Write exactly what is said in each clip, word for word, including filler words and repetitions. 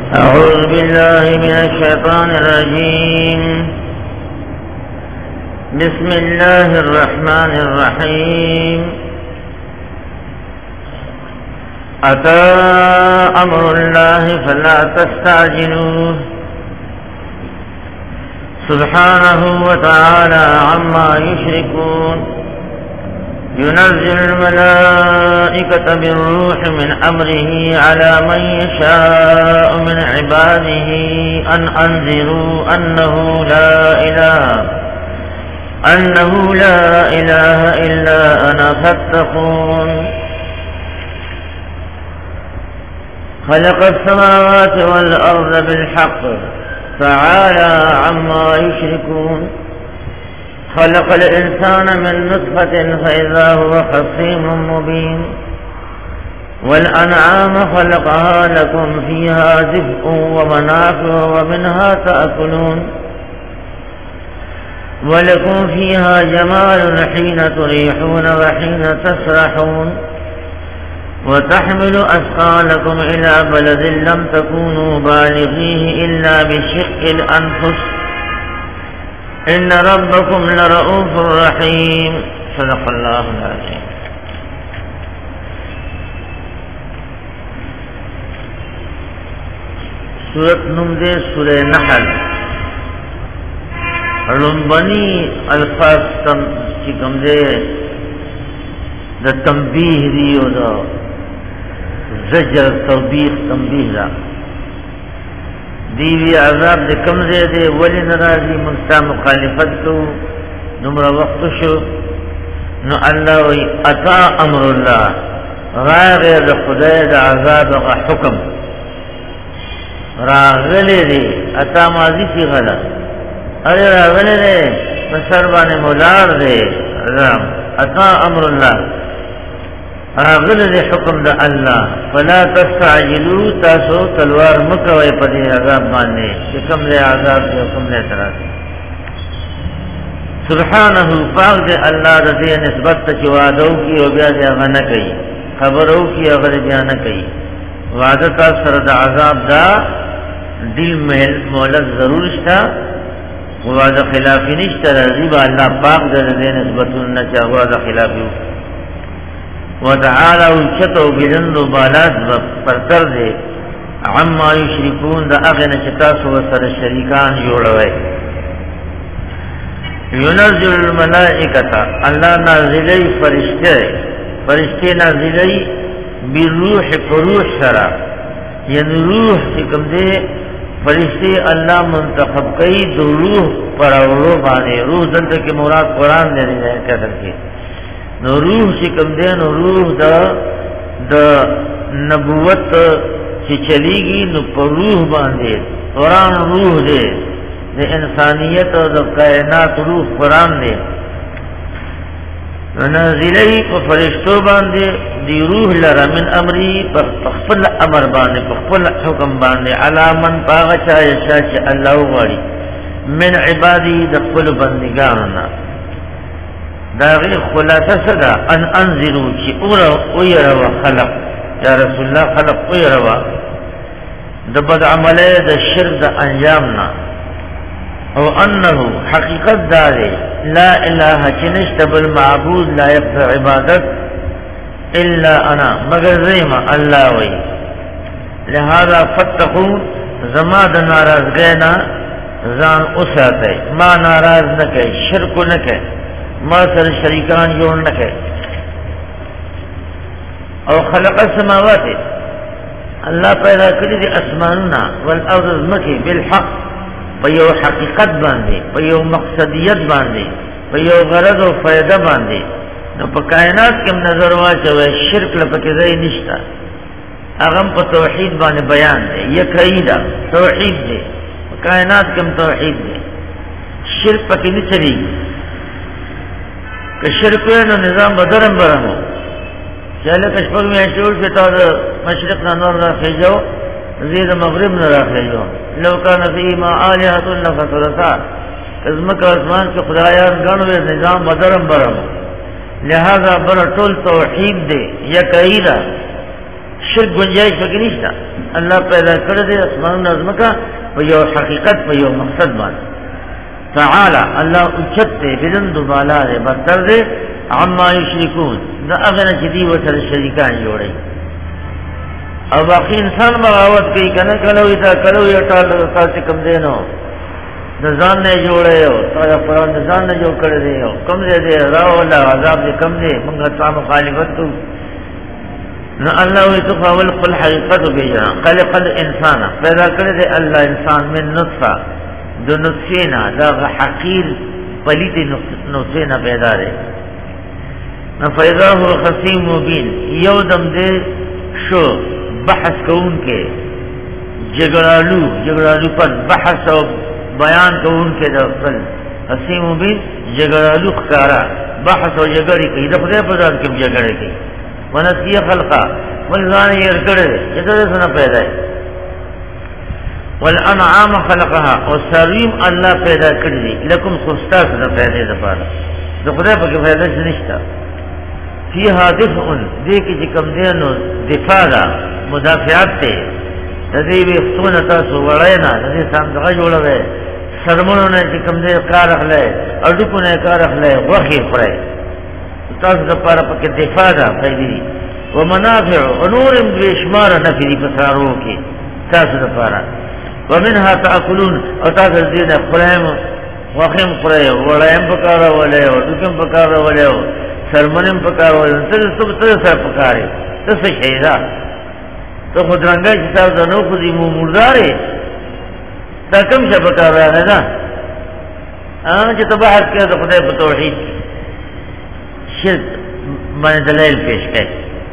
أعوذ بالله من الشيطان الرجيم. بسم الله الرحمن الرحيم. أتى أمر الله فلا تستعجلوه سبحانه وتعالى عما يشركون. ينزل الملائكة بالروح من أمره على من يشاء من عباده أن أنذروا أنه لا إله أنه لا إله إلا أنا فاتقون. خلق السماوات والأرض بالحق تعالى عما يشركون. خلق الإنسان من نطفة فإذا هو خصيم مبين. والأنعام خلقها لكم فيها دفء ومنافع ومنها تأكلون. ولكم فيها جمال حين تريحون وحين تسرحون. وتحمل أثقالكم إلى بلد لم تكونوا بالغيه إلا بشق الأنفس إن ربكم لرؤوف رحيم. صدق الله العظيم. سورة نمدے سورہ نحل رنبنی الفاظ تم چکم دے دا تنبیح دیو دا زجر توبیخ تنبیح دا دیوی عذاب دے کم دے دے ولی نرازی منسا مخالفت کو نمرا وقت شو نو اللہ وی اتا امر اللہ غیر دا خدای دا عذاب غا حکم راغلے دے اتا ماضی سی غلا ارے راغلے دے مسربان مولار دے عذاب اتا امر اللہ راغل دے حکم دا اللہ فلا تستعجلو تاسو تلوار مکوئے پدی عذاب ماننے حکم دے عذاب دے حکم دے تراتے سبحانہو پاک دے اللہ دا دے نسبت چوادو کی و بیا دے اغا کئی خبرو کی اغا دے بیا نکئی وعدتا سرد عذاب دا دل مولد ضرور شتا وعد خلافی نشتا رضیب اللہ پاک دے دے نسبتون نچا وعد خلافی وتعالى وشتو بلند بالات پرتر دے عما یشرکون دا اغن چتاس و سر شریکان جوڑوئے. ينزل الملائکتا اللہ نازلی فرشتے فرشتے نازلی بالروح پروح سرا یعنی روح چکم دے فرشتے اللہ منتخب کئی دو روح پر اولو بانے روح دلتا کی مراد قرآن دے رہے ہیں کہتر کی نو روح چکم دے نو روح دا دا نبوت چی چلی گی نو پر روح باندے قرآن روح دے دا انسانیت دا کائنات روح قرآن دے نازلی پا فرشتو باندے دی روح لرا من امری پا پخفل امر باندے پخفل حکم باندے علا من پاغا چاہی شاچ اللہ غاری من عبادی دا قل بندگاننا داغی خلاصہ صدا ان انذرو چی اویروا خلق یا رسول اللہ خلق اویروا دا بد عملے دا شرک دا انجامنا او انہو حقیقت دارے لا الہ چنشت بالمعبود لائق دا عبادت الا انا مگر زیمہ اللہ وی لہذا فتقون زما دا ناراض گینا زان اساتے ما ناراض نکے شرک نکے ما سر شریکان جوڑ نکے او خلق السماوات اللہ پیدا کری دی اسماننا والارض مکی بالحق پیو حقیقت باندے پیو مقصدیت باندے پیو غرض و فائدہ باندے نو پا کائنات کم نظر واچوے شرک لپکزائی نشتا اغم پا توحید باندے بیان دے یک عیدہ توحید دے پا کائنات کم توحید دے شرک پکی نہیں چلی گی کہ شرکوئے نو نظام بدرم برمو چاہلے کشپک میں چول فتا دا مشرق نا نور را خیجو زید مغرب نا را خیجو لوکا نفیما آلیحت اللہ فصلتا ازمک اسمان کے خدایان گنوے نظام بدرم برمو لہذا بر ټول توحید دے یک ایدا شرک گنجائش پکې نشته. الله پیدا کړی دی اسمانونه ازمکه په یو حقیقت په یو مقصد باندې. تعالی الله اوچت دی بلند بالا دی برتر دی عما یشرکون دا هغه نه چې دی ورسره شریکان جوړي او باقي انسان بغاوت کوي کنه کله وي دا کله وي ټال تاسو کوم دی نو د ځان نه جوړه یو تا پرون د ځان نه جوړ کړی دی کوم دی دی راو الله عذاب دې کم دی موږ ته مخالفت کوو نو الله وی تو فاول قل حقیقت بیجا خلق الانسان پیدا کړی دی الله انسان من نطفه د نطفینا دا حقیر پلیت نطفینا پیدا دی نو فیضا هو خصیم مبین یو دم دې شو بحث کون کې جګړالو جګړالو پر بحث او بیان کون کې د خپل خصیم مبین جګړالو ښکارا بحث او جګړې کوي د خدای په ځان کې جګړې کوي ونسی خلقا والغان يرکڑے جدر سنا پیدا ہے والانعام خلقها والساریم اللہ پیدا کردی لکم خستا سنا پیدا دفارا دو خدا پاکی پیدا سنشتا فیہا دفعن دیکی چکم دینو دفاع دا مدافعات تے تدیبی اختونتا سو وڑینا تدیب سامدغا جوڑا گئے سرمونو نے چکم دے کار اخلائے اڈوکو نے کار اخلائے وخی خورائے تاسو د پاره پکې دفاع ده پیدا ومنافع ونور بشمار نفري فسارو کې تاسو د پاره ومنها تاكلون او تاسو دې نه خلایم واخیم خړای ولایم پکاره ولای او دکم پکاره ولای سرمنم پکاره ولای ته څه څه سره پکاره ته څه شي دا ته خدرنګا چې تاسو د نو خو دې مو مردارې دا کوم څه پکاره نه ده ا چې تبعت کې د خدای په توحید شرک باندې دلایل پیش کړي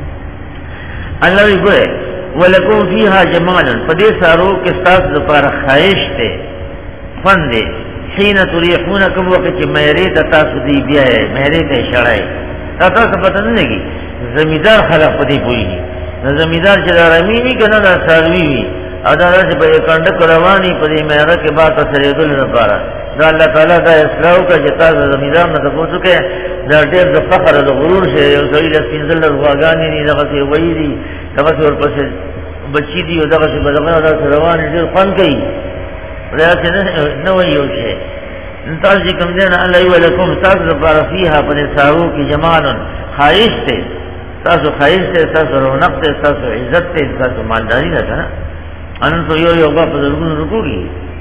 الله وی ګوره ولکم فیها جمال فدې سارو کې تاسو لپاره خواهش ته فند حين تريحونكم وقت چې مېری ته تاسو دی بیا مېری ته شړای تاسو پته نه لګي زمیدار خلق پدې پوي زمیدار چې رامي وي کنه دا ساروي وي او دا چې په کاندک رواني پدې مېره کې با تاسو ریدل لپاره دا الله تعالی دا اسراو کا چې تاسو زمیدار نه تاسو کې دا ډېر د فخر او غرور شي یو سړي د سپینځل غواګانې نه دغه څه وایي دي دغه څه ورپسې بچی دي او دغه څه بدغه دا روان دي فن کوي دا څه نه وایي یو شي تاسو چې کوم دین الله یو لکم تاسو لپاره فيها پر سارو کې جمال خواهش ته تاسو خواهش ته تاسو رونق ته تاسو عزت ته تاسو مالداري نه کنه ان تو یو یو په دغه رکوږي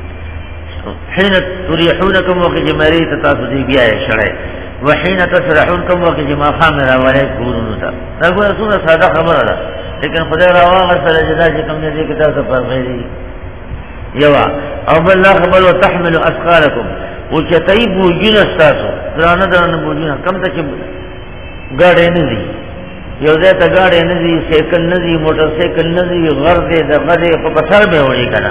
حين تريحونكم وقت جماري تاسو دي بیا شړای وحين تسرحون كم وقت ما خامر ولا يكونون تا نقول رسول ساده خبره ده لیکن خدای راوا سره جدا چې کوم دې کتاب ته فرغېږي یوا او بل لا خبر وتحمل اثقالكم وجتيب وجن استاسو درانه درانه بوجنه کم ته چې ګاډې نه دي یو ځای ته ګاډې نه دي سایکل نه دي موټر سایکل نه دي غر دې د غدې په پسر به وړي کنه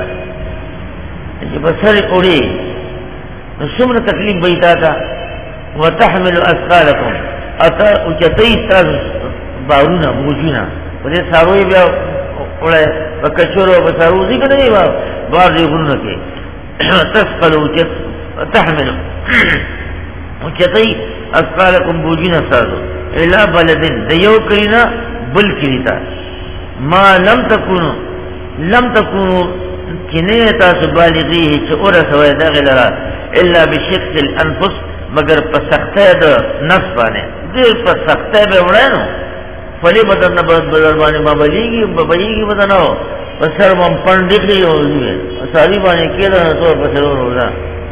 چې پسر وړي نو څومره تکلیف وي تا وتحمل اثقالكم اتا وجتي تاز بارونا بوجنا ولې ساروي بیا وړه وکچورو بسارو دي کنه یو بار دې غنه کې تثقل وجت تحمل وجتي اثقالكم بوجنا سازو الى بلد ديو کرینا بل کریتا ما لم تكونوا لم تكونوا کنه تاسو بالغیه چې اوره سوې دغه لرا الا بشق الانفس مگر په سخته د نفس باندې دې په سخته به وړانو فلی بدن نه بدل باندې ما بلیږي بلیږي بدنو پسر مم پندې یو دی ساری باندې کېدا نو په سر وروړه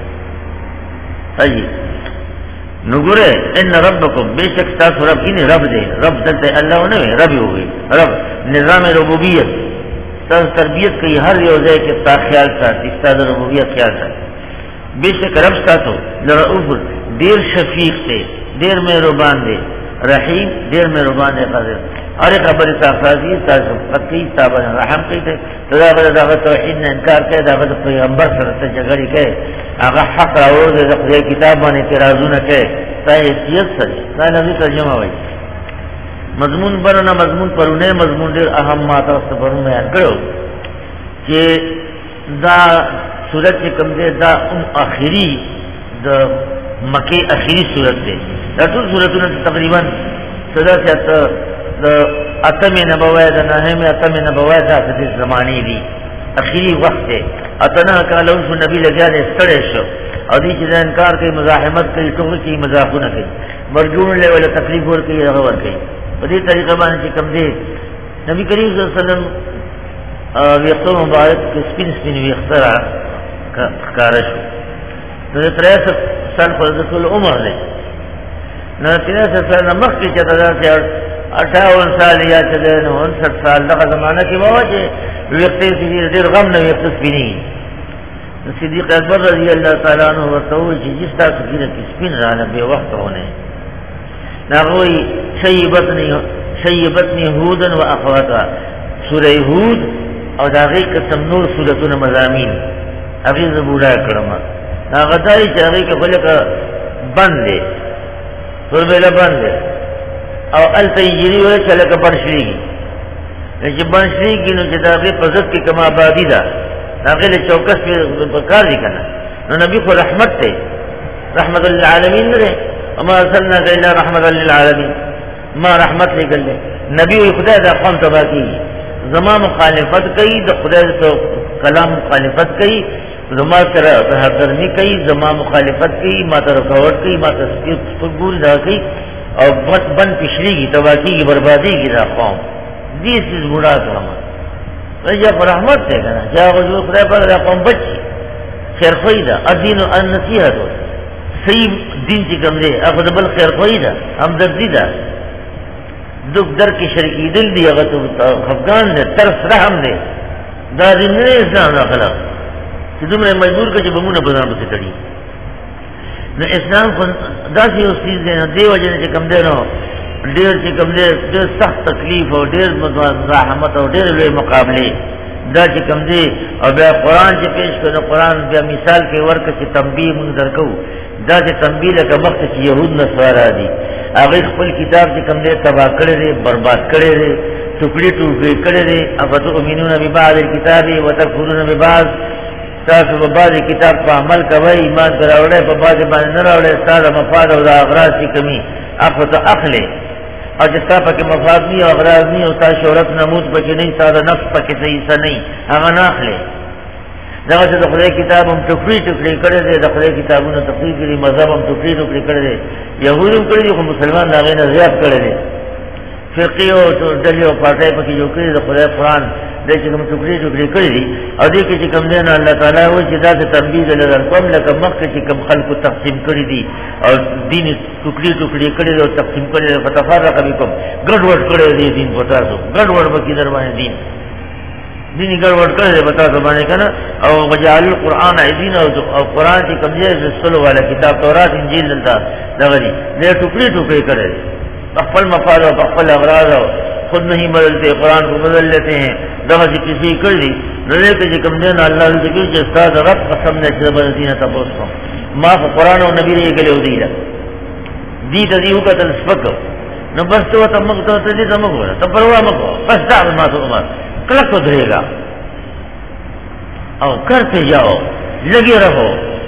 اي نګوره ان ربکم بیشک تاسو رب کینه رب دې رب دلته الله نه رب وي رب نظام ربوبیت تاسو تربیت کوي هر یو ځای کې تا خیال ساتي تاسو ربوبیت خیال ساتي بیشک رب تاسو لرؤوف دیر شفیق تے دیر مہربان دے رحیم دیر مہربان دے قدر اور خبر صافی تاسو فقی صاحب رحم کیتے تدا بل دا توحید نے انکار کړه دا بل پیغمبر سره ته جګړه کوي هغه حق راوړ د خپل کتاب باندې اعتراضونه کوي دا حیثیت سره دا نبی ترجمه وایي مضمون برنه مضمون پرونه مضمون ډیر اهم ما تاسو پرونه بیان کړو چې دا سورۃ کوم دې دا اخیری د مکی اخیری صورت ده دا ټول صورتونه تقریبا صدا سیات اتم نبوی د نهم اتم نبوی د حدیث زمانی دی اخیری وخت ہے اتنا کال اوس نبی لګیا دې ستړی شو او دې چې انکار کوي مزاحمت کوي ټوکی کوي مذاقونه کوي مرجون له ولا تکلیف ور کوي هغه ور کوي په دې طریقه باندې کم دی نبی کریم صلی الله علیه وسلم ویختو مبارک سپین سپین ویخترا کار شو نو تریسठ سال پر رسول عمر دی نو تریسठ سال مخ کې چې دا اٹھاون سال یا چلے نو انسٹھ سال دغه زمانہ کې بابا چې ویختې سي ډېر غم نه ویخت سپینی صدیق اکبر رضی اللہ تعالیٰ عنہ ورته وی چې جس تاسو کې سپین رانه به وخت هونه ناغوی شیبتنی شیبتنی هودن و اخواتها سورہ هود او داغی قسم نور سورتون مضامین اغی زبولا کرما ناغداری چه اغی که خلق بند دے سور بیلا بند دے او التا انجیری ولی چه لکا بنشلیگی لیکن بنشلیگی نو چه داغی پزد کی کما آبادی دا داغی لی چوکس پی کار دی کنا نو نبی خو رحمت تے رحمت للعالمین نرے وما ارسلنا الا رحمت للعالمین ما رحمت لے گلے نبی وی خدا دا قوم تبا کی زما مخالفت کئی دا خدا تو کلام مخالفت کئی زما کرا تحرمی کئی زما مخالفت کئی ما تا رکاوٹ کئی ما تا سپگول دا کئی اور بن بن پشلی کی تبا کی بربادی کی دا قوم دیس چیز بڑا کرما جا پر رحمت دے گا جا غزو خدا پر دا قوم بچی خیر خوئی دا الدین و النصیحت صحیح دین چی کم دے اخذ بل خیر خوئی دا ہمدردی دا دکھ در کی شرکی دل دی اگر تو خفگان دے ترس رحم دے دا دن نے اسلام دا خلق کہ تم نے مجبور کا جب امون بزان بسے کری نو اسلام کو دا سی اس چیز دینا دے وجہ نے چکم دے نو دیر چکم دے دیر سخت تکلیف ہو دیر مزاحمت ہو دیر لئے مقابلے دا چکم دے اور بیا قرآن چی پیش کرو قرآن بیا مثال کے ورک چی تنبیہ منظر کو دا چی تنبیہ لکا وقت چی یہود نصارا دی آغی خپل کتاب چې کم دے تباہ کرے دے برباد کرے دے ٹکڑی ٹوکڑی کرے دے افتؤمنون ببعض الكتاب وتکفرون ببعض تاسو ببعض کتاب په عمل کوي ایمان پر راوړی په بعض باندې نه راوړی ستاسو مفاد او اغراض چې کمی اخذ اخلي او چې تاسو کې مفاد ني او اغراض ني او تاسو شهرت نمود پکې نه تاسو نفس پکې صحیح څه نه هغه نه اخلي دا چې د خدای کتاب هم ټکړي ټکړي کړي دي د خدای کتابونو تفسیر کړي مذهب هم ټکړي ټکړي کړي دي يهودو کړي خو مسلمان دا غي نه زیات کړي دي فقيه او دلیل او پټای پکې جوړ کړي د خدای قرآن د چې کوم ټکړي ټکړي کړي دي او دې کې چې کوم دین الله تعالی و چې دا د تنبیه لرل کوم لکه مکه چې کوم خلکو تقسیم کړي دي او دین ټکړي ټکړي کړي او تقسیم کړي فتفرق بكم ګډوډ کړي دي دین پتا سو ګډوډ بکی در باندې دین دینی ګډوډ کړي پتا سو باندې کنه او وجعل القرآن عزین او قرآن چې کوم دې رسول والا کتاب تورات انجیل دلته دغه دي دې ټکړي ټکړي کړي خپل مفاد او خپل اغراض خود نہیں بدلتے قرآن کو بدل لیتے ہیں دغه چې کسی کړي نو کې چې کوم دین الله ذکر چې استاد رب قسم نه چې بدینه تاسو ما قرآن او نبی یې کله ودی دا دې ته یو کتل سپک نو بس ته ته موږ ته دې ته موږ ته پروا مکو بس دا ما ته عمر کله کو درېګا او کرتے جاؤ لگے رہو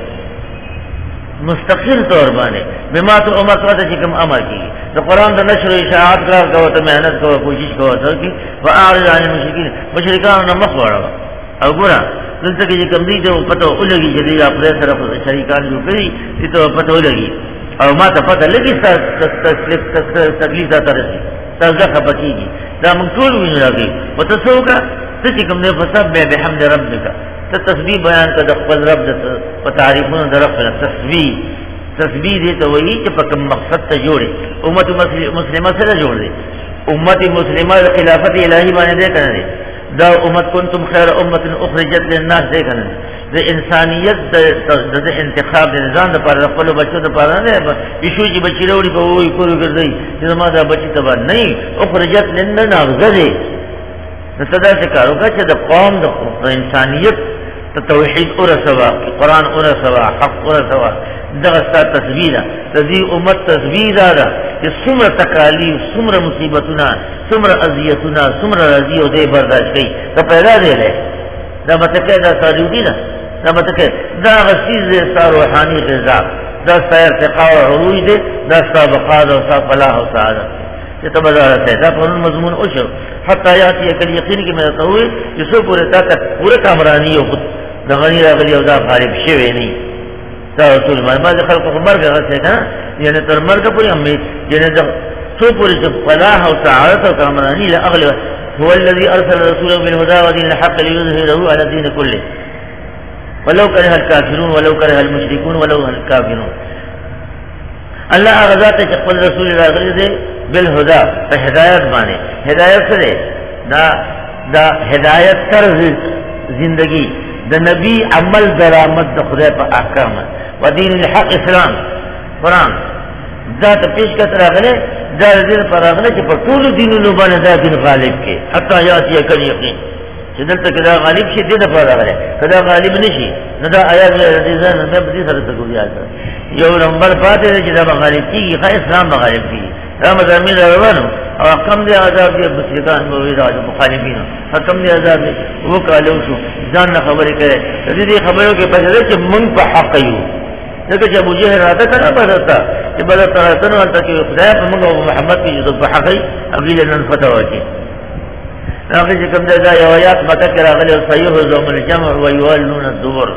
مستقل طور باندې بما تو عمر ته چې کوم امر کی تو قرآن دا نشر و اشاعات کار کرو تو محنت کرو کوشش کرو تو کی فاعرض عن المشرکین مشرکان نہ مخ وڑا او ګورا دلته کې کوم دي ته پته ولګي چې دی خپل طرف شریکان جوړ کړي چې ته پته ولګي او ما ته پته لګي تکلیف تکلیف تا ترسي تاسو خپکیږي دا موږ ټول وینو راګي وتسوکا ته چې کوم نه فسب بحمد ربک ته تسبیح بیان کړه خپل رب د تعریفونو درخه تسبیح تسبیح دې ته وایي چې په کوم مقصد ته جوړي امت مسلمه سره جوړ دي امت مسلمه د خلافت الهی باندې ده کنه دا امت کنتم خیر امه اخرجت للناس ده کنه د انسانیت د انتخاب د نظام لپاره خپل بچو لپاره نه ایشو چې بچی وروړي په وای کول ګرځي چې ما دا بچی تبا نه اخرجت للناس غزه د صدا څخه کارو چې د قوم د انسانیت ته توحید اور سوا قرآن اور سوا حق اور سوا دغستا تسبیح تزی امت تسبیح دارا کہ سمر تکالیف سمر مصیبتنا سمر اذیتنا سمر رضی و دے برداشت کئی تو پیدا دے لے دا متکے دا ساجودی دا دا متکے دا غسیز دے سا روحانی غذا دا سا ارتقاء و عروج دے دا سا بقاد و سا فلاح و سعادت چې ته بازار ته دا په مضمون او شو حتی یاتی کل یقین کې مې ته وې چې څو پورې تا ته پوره کامرانی او د غنی راغلی او دا غالب شوی نه دا رسول ما بعد خلق خبر غسه کنه یعنی تر مرګ پورې هم یعنی دا څو پورې چې فلاح او سعادت او کامرانی لا اغلب هو الذي ارسل رسوله بالهدى ودين الحق ليظهره على الدين كله ولو كره الكافرون ولو كره المشركون ولو الكافرون الله غزات خپل رسول الله غری دے بالهدى په هدایت باندې هدایت سره دا دا هدایت طرز زندگی د نبی عمل درآمد د خدای په احکام و دین الحق اسلام قران دا ته پیش کتر غله دا دین پر غله چې په ټول دینونو باندې دا دین غالب کې حتی یاتی کل یقین چې دلته کدا غالب شي دغه پر غله کدا غالب نشي نو دا آیات دې ځان نه به سره تګویا یو نمبر پاتې چې دا غالب کیږي خا اسلام غالب کیږي دا مزامین روانو او کم دي عذاب دي مشرکان او ویرا مخالفین حکم دي عذاب وکالو شو ځان نه خبرې کوي دې خبرو کې پدې چې مونږ په حق یو دغه چې ابو جهل راته کړه بدلتا چې بدلتا راته نو ته چې خدای په موږ او محمد کې د په حق ابي جنن فتوا کې هغه چې کوم دا یو آیات مکه کې راغلي صحیح زوم الجمع ويولون الدبر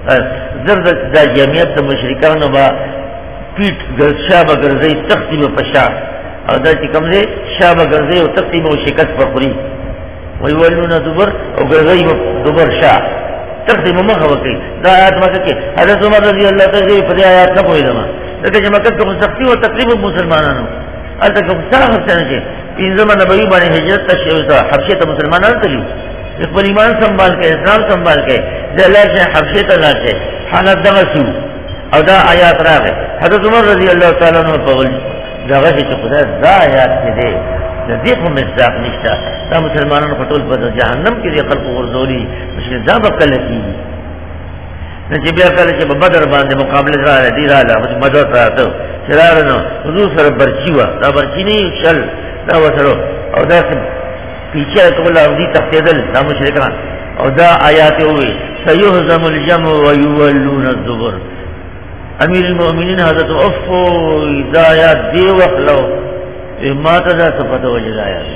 زرد دا جمعیت د مشرکانو با پیټ ګرځابه ګرځي تقسیم په شا او دا چې کوم دي شابه ګرځي او تقسیم او شکست په خوري ويولون الدبر او ګرځي دبر شا تقسیم مخه وکي دا آیات مکه کې حضرت عمر رضی الله تعالی په دې آیات نه پوهیدم دا چې مکه کې سختی او تقریبا مسلمانانو البته کوم څه څه چې په زمانه نبوي باندې هجرت تشریف ته حبشه ته مسلمانانو ته خپل ایمان سنبال کې اسلام سنبال کې د الله چې حبشه ته لاته حالت دغه شو او دا آیات راغې حضرت عمر رضی الله تعالی عنہ په ول دغه چې خدای دا آیات دې د دې په مصداق نشته دا مسلمانانو په ټول په جهنم کې دي خلق ورزولي مشکل دا بکل کیږي نه چې بیا کله چې په بدر باندې مقابله راځي دی راځي مدد راځي چې راځنو حضور سره برچی و دا برچی نه شل دا وسره او دا پیچھے کول او دي تختیدل دا مشرکان او دا آیات وي سيهزم الجمع ويولون الدبر امیر المؤمنین حضرت افو دا آیات دی وخلو ما ته دا صفته وجه آیات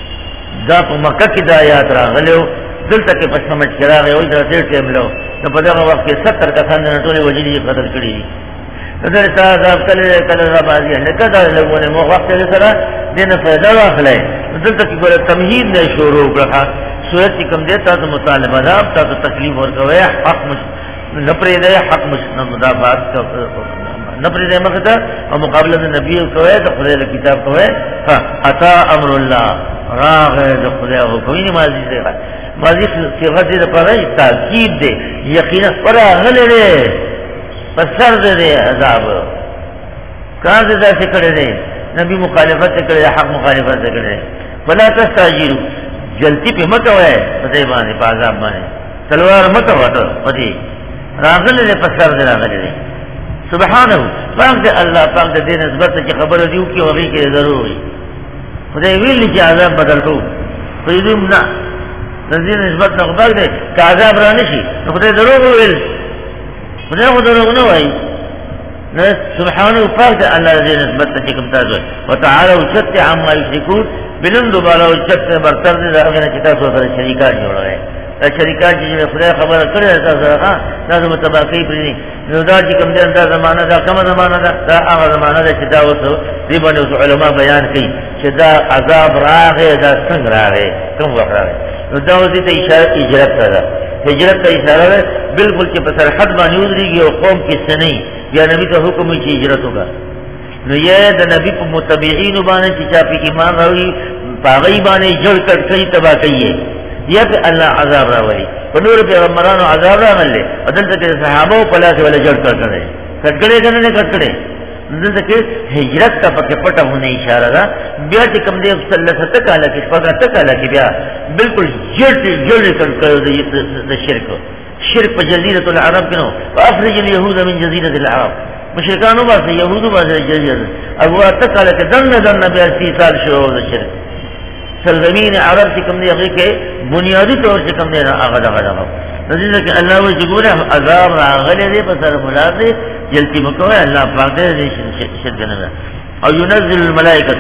دا په مکه کې دا آیات راغلو دلته کې په سمجھ کې راغی او دا ډېر ټیم لو نو په دغه وخت کې ستر کسان نه ټولې وجې قتل کړي دا صاحب کله کله را باندې نه کدا لګونه مو وخت سره دنه فائدہ واخلای دلته کې ګوره تمهید نه شروع کړه صورت کوم دې تاسو مطالبه دا تاسو تکلیف ورکوي حق مش نه پرې دی حق مش نه مدافعات نه پرې دی مخته او مقابله د نبی کوي د خدای د کتاب کوي ها عطا امر الله راغ د خدای او کوي ماضی دی ماضی صيغه دې لپاره تاکید دی یقینا پر غلره پسر دې عذاب کار دې څه کړی دی نبی مخالفت کړي حق مخالفت کړي ولا تستعجلوا جلتی په مکه وای په دې باندې په عذاب باندې تلوار مکه وته پدې راغله دې پسر دې راغله سبحانه پاک دې الله پاک دې نسبت چې خبره دیو کې وږي کې ضروري خدای ویل چې عذاب بدل کو فیدم نه دې نسبت نه خبر دې چې عذاب را نشي نو خدای ضرور ویل خدای خو ضرور نه وای سبحانه پاک دې الله دې نسبت چې کوم تاسو وتعالى وشت عما يشركون بلند بالا وشت برتر دې هغه چې تاسو سره شریکان جوړوي دا شریکان چې خدای خبره کړې تاسو هغه تاسو متباقي پرې نو دا چې کوم دې دا زمانہ دا کومه زمانہ دا دا هغه زمانہ دا چې دا وسو دې باندې علماء بیان کوي چې دا عذاب راغی دا څنګه راغی کوم وخت راغی نو دا دې ته اشاره هجرت ده هجرت ته اشاره ده بالکل چې په سرحد باندې وځي او قوم کې سنې یا نبی ته حکم چې هجرت وکړه نو یې د نبی په متبعين باندې چې چا په ایمان راوي پاغي باندې جوړ کړ کوي تبا کوي یا په الله عذاب راوړي په نور پیغمبرانو عذاب راغله بدل ته صحابه په لاس ولا جوړ کړل کټکړې کنه کټکړې دلته کې هجرت ته پکې پټه هونه اشاره ده بیا چې کوم دې صلی الله علیه وسلم کاله کې پګه کاله کې بیا بالکل جړ جړ کړو د شرک شرک په جزیره العرب کې نو واخرج اليهود من جزيره العرب مشرکانو باندې يهودو باندې جزیره او واته کاله کې دنه دنه بیا سی سال شروع د شرک سرزمین عرب چې کوم دی هغه کې بنیادی طور چې کوم دی هغه دغه دغه نزيد کې الله وجه ګوره عذاب راغله دې په سر ملازم جلتی مکوه الله پاک دې شرک نه او ينزل الملائکه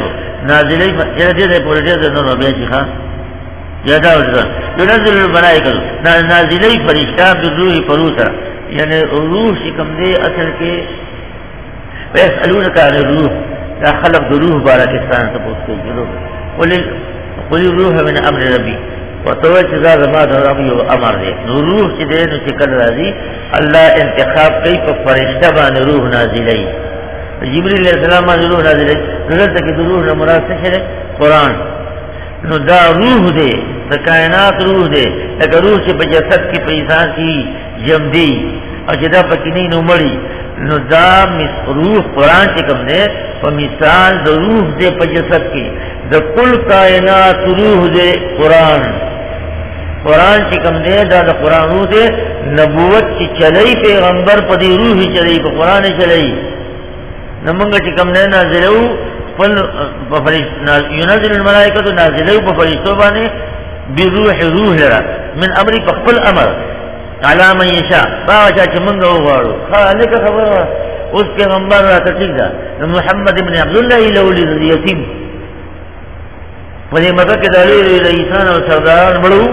نازلی یا دې دې پورې دې نو نو به شي ښا یا دا ورته ينزل الملائکه نازلی فرشتہ بالروح فروسا یعنی روح چې کوم دې اصل کې ويسالونك عن الروح دا خلق روح بارکستان ته پوښتنه کړو ولې قل الروح من امر ربي وتوجه ذا ما ربي امر دې نو روح چې دې نو چې کله راځي الله انتخاب کوي په فرشتہ باندې روح نازلی جبريل علیہ السلام باندې روح نازلی دلته کې روح نه مراد څه دی قران نو دا روح دې د کائنات روح دې دا روح چې په جسد کې په انسان کې جمع دی او چې دا پکې نه نو مړی نو دا روح قران چې کوم دی په مثال د روح دې په جسد کې د کل کائنات روح دې قران قران چې کوم دی دا د قران روح دې نبوت چې چلای پیغمبر په دې روح چلای په قران چلای نمنګ چې کوم نه نازلو فل بفرشتنا ينزل الملائکه نازلو بفرشتو باندې بروح روح لرا من امر فقل امر على من يشاء باچا چې موږ وغواړو خالق خبره اوس پیغمبر راته تیزا محمد ابن عبد الله الاولي اليتيم ولې مکه کې دلیل رئیسان او سرداران بړو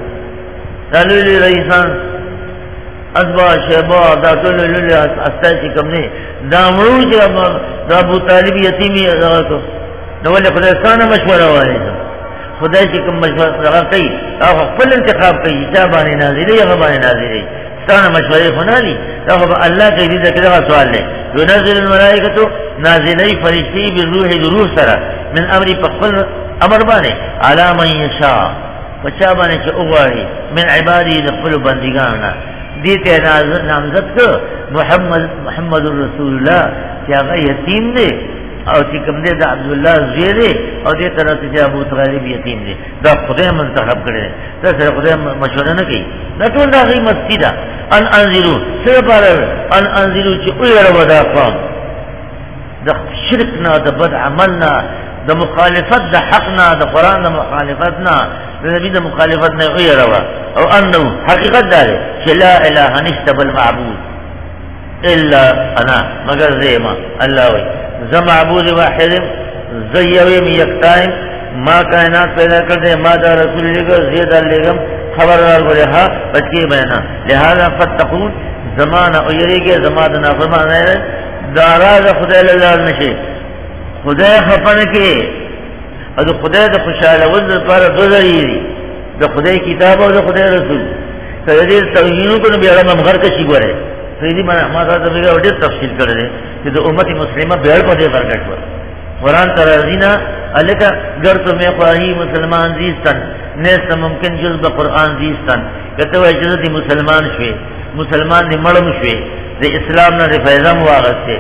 دلیل رئیسان ازبا شیبا دا ټول له استای کوم نه دا مړو چې د ابو طالب یتیمی راغلو نو ولې خدای ستانه مشوره وایي خدای چې کوم مشوره کوي او خپل انتخاب کوي چې باندې نازلې هغه باندې نازلې ستانه مشورې خنالي دا خو الله کوي دې کله سوال دی ينزل الملائکه نازلې فرشتي بالروح روح سره من امر فقل امر باندې على من يشاء بچا باندې چې وګوري من عبادي خپل بندګانو دې ته نامزد کو محمد محمد رسول الله چې هغه یتیم دی او چې کوم دی د عبد الله زوی دی او دې طرف چې ابو طالب یتیم دی دا خدای منتخب کړی دا سره خدای مشوره نه کوي دا ټول د هغه مسجد ان انذرو سره بار ان انذرو چې اوره ودا قوم د شرک نه د بد عمل نه د مخالفت د حق نه د قران د مخالفت نه د نبی د مخالفت نه اوره او انه حقیقت دا دی چې لا اله نشته بل معبود الا انا مگر زما الله وي ز معبود واحد زيوي من يقتائم ما کائنات پیدا کرتے ما دا رسول لگا زیدہ لگم خبردار بولے ہاں بچکی بینا لہذا فتقون زمانہ اویریگی زمان نافرمان ہے داراز خدای للہ نشے خدای خفن کے اور خدای دا خوشحال وزر پارا دو ذریعی دا خدای کتاب اور دا خدای رسول تجدید توہینوں کو نبی علم مغر کشی گورے سیدی مانا ہمارا زمینہ وڈیر تفصیل کر دے کہ دا امت مسلمہ بیڑ پتے فرکت ور قرآن ترازینا الکا گر تمہیں خواہی مسلمان زیستن نیست ممکن جز با قرآن زیستن کہتے ہوئے جزتی مسلمان شوے مسلمان دی مڑم شوے دی اسلام نا دی فیضم واغستے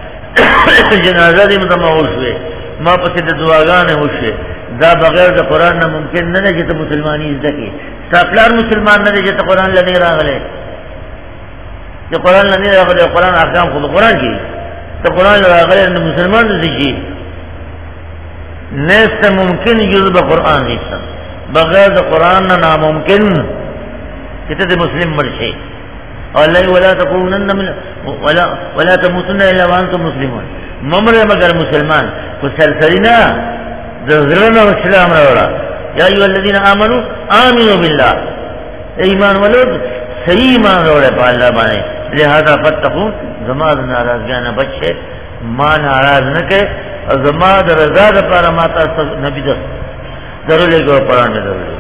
جنازہ دی متمعو شوے ما پسی دی دعاگان ہوشوے دا بغیر دا قرآن نا ممکن ننے جتا مسلمانی ازدکی ساپلار مسلمان ننے جتا قرآن لنے راغلے جو قرآن لنے راغلے قرآن احکام خود قرآن کی تو قرآن راغلے مسلمان نزیشی نیست ممکن جز با قرآن نیستا بغیر دا قرآن نا ناممکن کتا دے مسلم مرشے اللہ ولا تکونن من ولا ولا تموتن الا وانتم مسلمون ممر مگر مسلمان کو سلسلینا ذرنا اسلام روڑا یا ایوہ الذین آمنوا آمنوا باللہ ایمان ولود صحیح ایمان روڑے پا اللہ بانے لہذا فتقون زمان ناراض گانا بچے ما ناراض نکے اور زمان رضا دا پارا ماتا نبی دا درو لے گو پران میں درو لے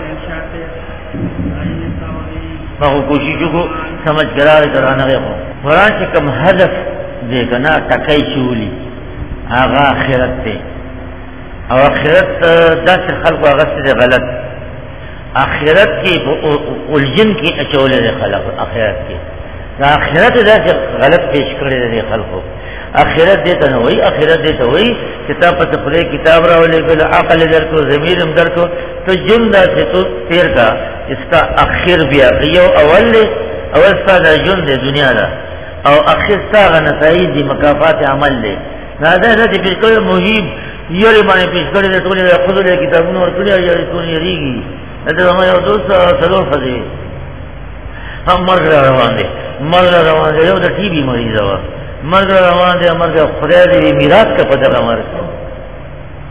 میں کوششوں کو سمجھ کرار کرانا گیا ہوں قرآن سے کم ہدف دیکھنا ٹکائی چولی آغا آخرت تے اور آخرت دس خلق آغت سے غلط آخرت کی الجن کی اچولے دے خلق آخرت کی آخرت دس غلط پیش کرے دے خلق آخرت دیتا نہ ہوئی آخرت دیتا ہوئی کتاب پر سفرے کتاب راو لے گل عقل در کو ضمیر در کو تو جن دا سے تو تیر کا اس کا اخر بھی آخریو اول لے اول ستا دا جن دے دنیا دا او اخر ستا غا نتائید دی مکافات عمل لے نازا دا دی پیش کرے محیب یوری بانے پیش کرے دے تولی دے خود لے کتابون اور کلی آجاری تونی یریگی نتر ہمیں او دوست سلور خزے ہم مرگ را روان دے مرگ را روان دے یو دا ٹی بی مریض ہوا مرگ روان دے مرگ خدا دے میراث کا پتہ مرگ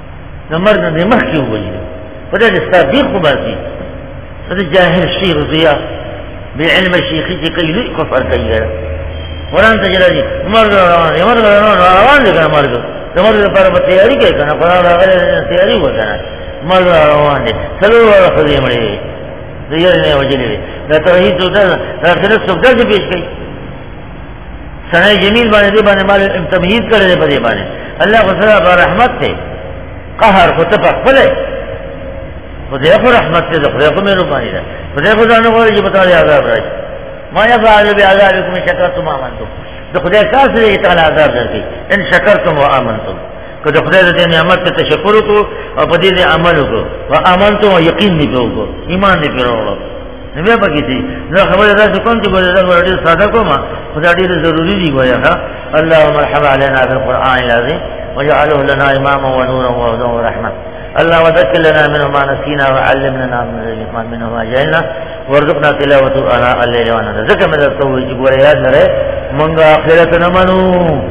مرګ نه مخکې وویل په دې صادق خو باسي د جاهل شي رضیا بعلم شيخي چې کوي لوی کفر کوي قرآن ته جلدي مرګ روان دی مرګ روان دی کنه مرګ د مرګ لپاره په تیاری کې کنه قرآن راغلی تیاری وکنه مرګ روان دی څلور واره خو دې مړې د یې نه وجلې دا توحید ته دا آخرت سودا دې پیش کړي سنه جمیل باندې دې باندې مال تمهید کړي په دې باندې الله غفر رحمت ته قهر خو ته خپل خدای خو رحمت ته خدای خو مهرباني ده خدای خو ځان غواړي چې بتاړي عذاب راځي ما يفعل بعذابكم ان شكرتم وامنتم ده خدای کار سره تعالی عذاب درکړي ان شکرتم وامنتم که د خدای د نعمت ته تشکر وکړو او په دې عمل وکړو وامنتم یقین دې وکړو ایمان دې وکړو نو بیا پکې دي نو خبره ده چې کوم چې ګورې ډېر ساده کومه خدای ډېر ضروری دی ګویا ها اللهم ارحم علينا بالقران العظيم وجعله لنا اماما ونورا وهدى ورحمه الله وذكر لنا منه ما نسينا وعلمنا منه ما جهلنا وارزقنا تلاوته آناء الليل والنهار ذکر میں تو ګوره یاد لري مونږه آخرت نه منو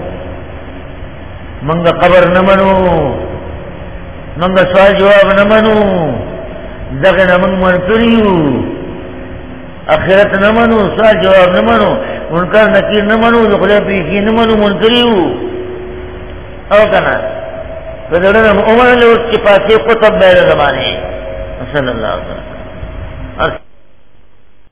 مونږه قبر نه منو مونږه سوال جواب نه منو دغه نه مونږ منکریو آخرت نه منو سوال جواب نه منو منکر نکیر نه منو خدای په کې نه منو منکریو او کنه بدرنا عمر له چې پاتې قطب به زمانه صلی الله علیه وسلم